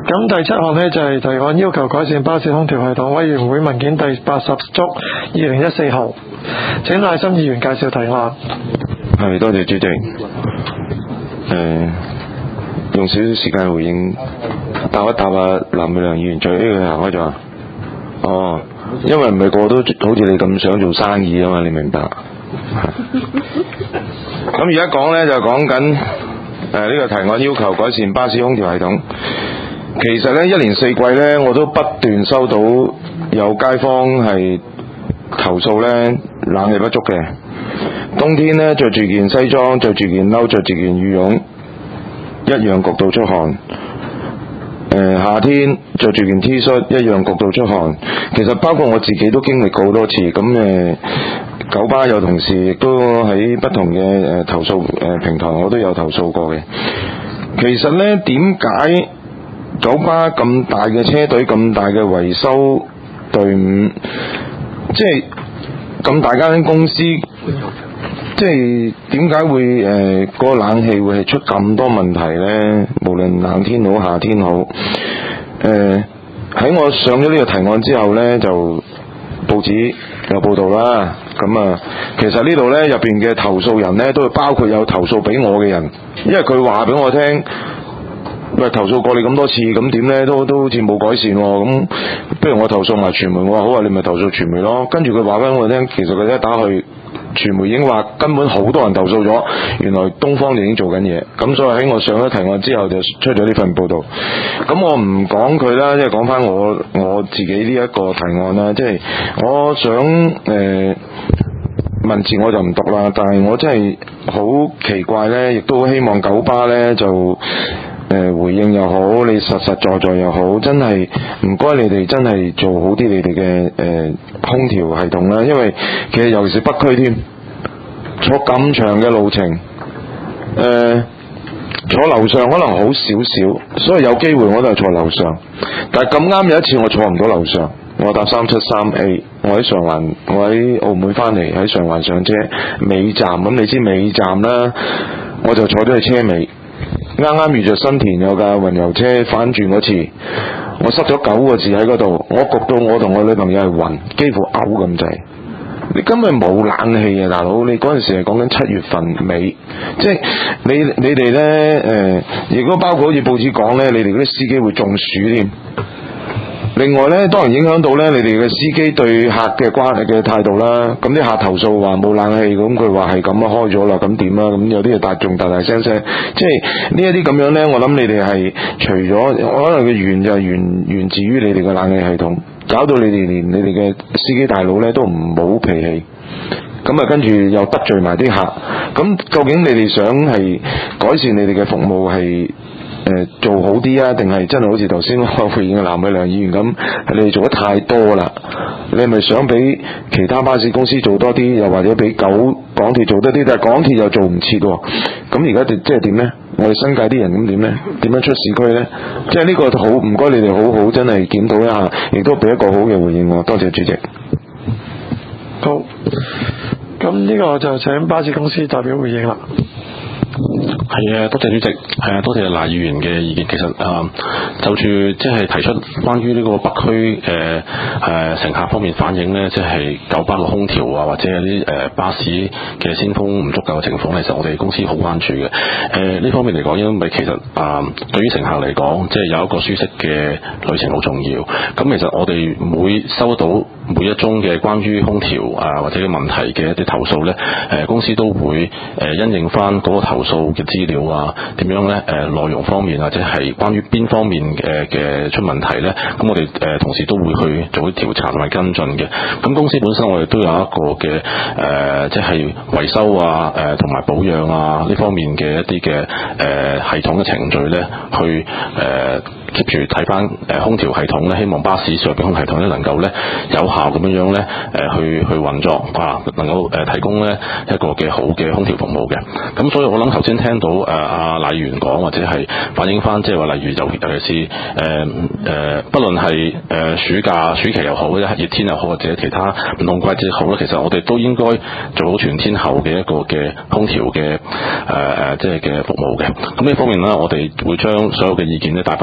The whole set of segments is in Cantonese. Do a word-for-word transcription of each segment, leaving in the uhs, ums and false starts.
咁第七項呢，就係、是、提案要求改善巴士空調系統委員會文件第八十足二零一四號，請賴心議員介紹提案。 係，多謝主席。誒、呃，用少少時間回應，答一答啊藍美良議員，最呢個行開咗啊。哦，因為唔係個個都好似你咁想做生意啊嘛，你明白？咁而家講呢，就講緊誒呢個提案要求改善巴士空調系統。其實呢，一年四季呢，我都不斷收到有街坊係投訴呢冷氣不足嘅。冬天呢，着住件西裝，着住件褸，着住件羽絨，一樣焗到出汗。呃、夏天着住件 T 恤，一樣焗到出汗。其實包括我自己都經歷過好多次。咁誒、呃，九巴有同事亦都喺不同嘅誒、呃、投訴誒、呃、平台，我都有投訴過嘅。其實呢，點解九巴咁大嘅車隊，咁大嘅維修隊伍，即係咁大間公司，即係點解會誒、呃嗰個冷氣會係出咁多問題呢？無論冷天好夏天好，誒、呃、喺我上咗呢個提案之後呢，就報紙有報道啦。咁啊，其實呢度呢，入邊嘅投訴人呢，都包括有投訴俾我嘅人，因為佢話俾我聽，喂，投訴過你咁多次，咁點呢？都都好似冇改善喎。咁不如我投訴埋傳媒，我話好啊，你咪投訴傳媒咯。跟住佢話俾我聽，其實佢一打去傳媒已經話根本好多人投訴咗，原來東方已經做緊嘢。咁所以喺我上咗提案之後就出咗呢份報道。咁我唔講佢啦，即係講翻我我自己呢一個提案啦。即係我想誒、呃、文字我就唔讀啦，但係我真係好奇怪呢，亦都希望九巴呢就誒、呃、回應又好，你實實在在又好，真係唔該你哋真係做好啲你哋嘅誒空調系統啦。因為其實尤其是北區添，坐咁長嘅路程，誒、呃、坐樓上可能好少少，所以有機會我都係坐樓上。但係咁啱有一次我坐唔到樓上，我搭三七三 A， 我喺上環，我喺澳門翻嚟喺上環上車尾站，咁你知尾站啦，我就坐咗去車尾。啱啱遇着新田有架雲遊車反轉嗰次，我塞咗九個字喺嗰度，我焗到我同我女朋友係暈，幾乎嘔咁滯。你根本冇冷氣啊，大佬！你嗰陣時係講緊七月份尾，即係你你哋呢，誒、呃，如果包括好似報紙講呢，你哋嗰啲司機會中暑添。另外呢，當然影響到呢你哋嘅司機對客嘅關係嘅態度啦。咁啲客投訴話冇冷氣，咁佢話係咁啊，開咗啦，咁點啊？咁有啲係大眾大大聲聲，即係呢一啲咁樣呢，我諗你哋係除咗可能嘅源就係源源自於你哋嘅冷氣系統，搞到你哋連你哋嘅司機大佬呢都唔冇脾氣。咁啊，跟住又得罪埋啲客。咁究竟你哋想係改善你哋嘅服務係？誒、呃，做好啲啊？定係真係好似頭先我回應嘅藍美良議員咁，係你哋做得太多啦？你係咪想俾其他巴士公司做多啲，又或者俾九港鐵做多啲？但係港鐵又做唔切喎。咁而家即係點呢？我哋新界啲人咁點呢？點樣出市區呢？即係呢個好唔該，你哋好好真係檢討一下，亦都俾一個好嘅回應我。多謝主席。 好，咁呢個就請巴士公司代表回應啦。 係啊，多謝主席，係啊，多謝賴議員嘅意見。其實誒、呃，就住即係提出關於呢個北區誒誒乘客方面反映呢，即係九巴個空調啊，或者係啲誒巴士嘅鮮風唔足夠嘅情況，其實我哋公司好關注嘅。誒、呃、呢方面嚟講，因為其實誒、呃、對於乘客嚟講，即係有一個舒適嘅旅程好重要。咁其實我哋每收到每一宗嘅關於空調啊或者嘅問題嘅一啲投訴呢，誒、呃、公司都會誒、呃、因應翻嗰個投訴嘅資料啊，點樣呢？誒、呃、內容方面或者係關於邊方面嘅嘅出問題呢？咁我哋誒、呃、同時都會去做啲調查同埋跟進嘅。咁公司本身我哋都有一個嘅誒、呃，即係維修啊、誒同埋保養啊呢方面嘅一啲嘅誒系統嘅程序呢，去誒。呃 keep 住睇翻誒空調系統咧，希望巴士上邊空調系統咧能夠咧有效咁樣樣咧誒去去運作啊，能夠誒提供咧一個嘅好嘅空調服務嘅。咁所以我諗頭先聽到誒阿賴議員講或者係反映翻，即係話例如尤尤其是誒誒、呃，不論係誒、呃、暑假暑期又好，或者熱天又好，或者其他唔同季節好咧，其實我哋都應該做好全天候嘅一個嘅空調嘅誒誒即係嘅服務嘅。咁呢方面咧，我哋會將所有嘅意見咧帶翻俾公司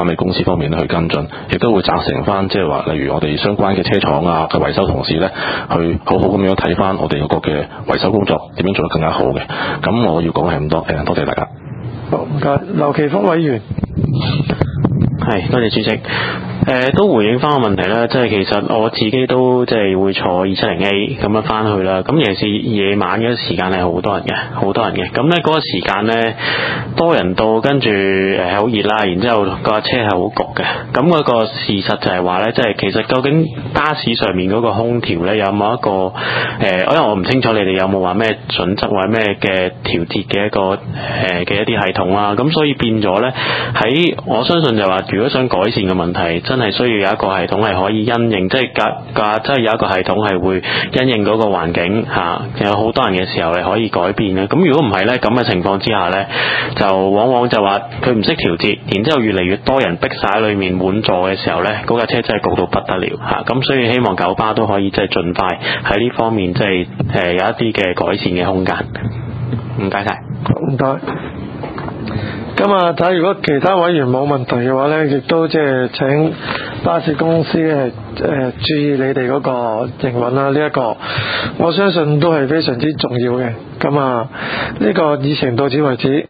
方面咧去跟進，亦都會責成翻即係話，例如我哋相關嘅車廠啊嘅維修同事咧，去好好咁樣睇翻我哋嗰個嘅維修工作點樣做得更加好嘅。咁我要講係咁多，誒，多謝大家。 好，唔該，劉奇福委員。 係，多謝主席。誒、呃、都回應翻個問題啦，即係其實我自己都即係會坐二七零 A 咁樣翻去啦。咁尤其是夜晚嗰時間係好多人嘅，好多人嘅。咁咧嗰個時間咧多人到，跟住誒好熱啦，然之後個車係好焗嘅。咁嗰個事實就係話咧，即係其實究竟巴士上面嗰個空調咧有冇一個誒、呃，因為我唔清楚你哋有冇話咩準則或者咩嘅調節嘅一個誒嘅、呃、一啲系統啦。咁所以變咗咧喺我相信就係話，如果想改善嘅問題，真係需要有一個系統係可以因應，即係架架即係有一個系統係會因應嗰個環境嚇、啊，有好多人嘅時候係可以改變嘅。咁如果唔係咧，咁嘅情況之下咧，就往往就話佢唔識調節，然之後越嚟越多人逼晒喺裏面滿座嘅時候咧，嗰架車真係焗到不得了嚇。咁、啊、所以希望九巴都可以即係盡快喺呢方面即係誒有一啲嘅改善嘅空間。唔該晒。 唔該。咁啊，睇如果其他委員冇問題嘅話咧，亦都即係請巴士公司誒誒注意你哋嗰個營運啦。呢一個我相信都係非常之重要嘅。咁啊，呢個議程到此為止。